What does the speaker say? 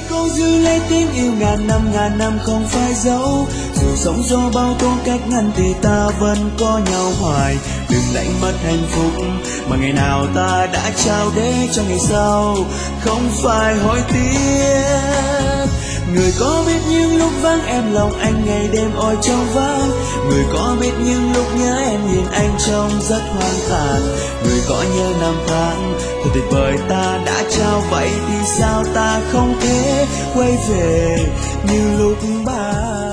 Câu dư lấy tiếng yêu ngàn năm không phải dấu. Dù sống do bao tố cách ngăn thì ta vẫn có nhau hoài. Đừng lạnh mất hạnh phúc mà ngày nào ta đã trao để cho ngày sau không phải hối tiếc. Người có biết những lúc vắng em lòng anh ngày đêm ôi trong vắng. Người có biết những lúc nhớ em nhìn anh trông rất hoang tàn. Người có nhớ năm tháng thật tuyệt vời ta đã trao, vậy thì sao ta không thể quay về như lúc ban